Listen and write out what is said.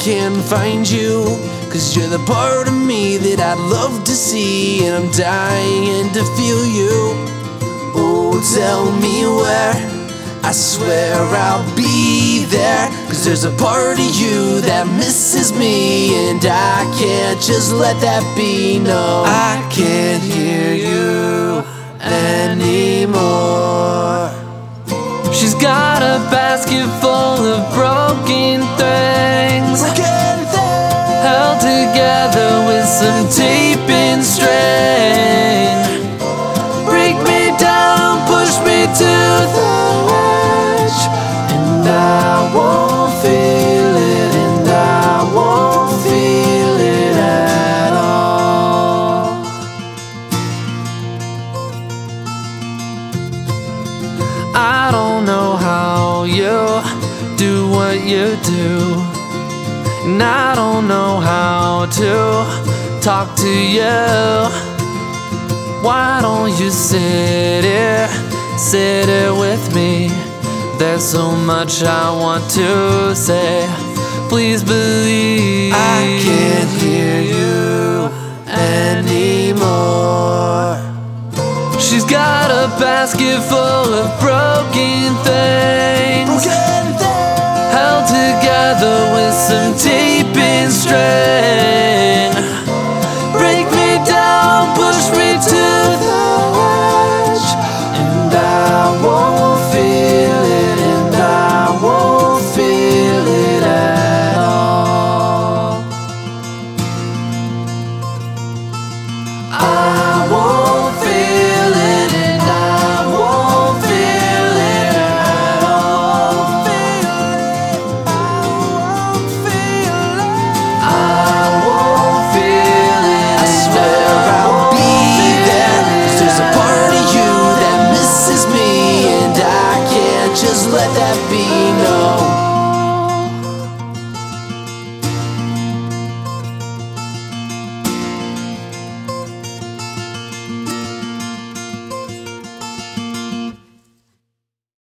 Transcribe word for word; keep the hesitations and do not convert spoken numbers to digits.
can't find you, 'cause you're the part of me that I'd love to see, and I'm dying to feel you. Oh, tell me where, I swear I'll be there, 'cause there's a part of you that misses me, and I can't just let that be. No, I can't hear you anymore. She's got a basket full of broken things, held together with some tape and string. Break me down, push me to the edge, and I won't feel it, and I won't feel it at all. I don't know how you do what you do, and I don't know how to talk to you. Why don't you sit here, sit here with me? There's so much I want to say. Please believe I can't hear you anymore. She's got a basket full of broken things, held together with some tape and string. Break me down, push me to the edge, and I won't feel it, and I won't feel it at all. I won't feel it, and I won't feel it at all. I won't feel it. I swear I'll be there, 'cause there's a part of you that misses me, and I can't just let that be. No,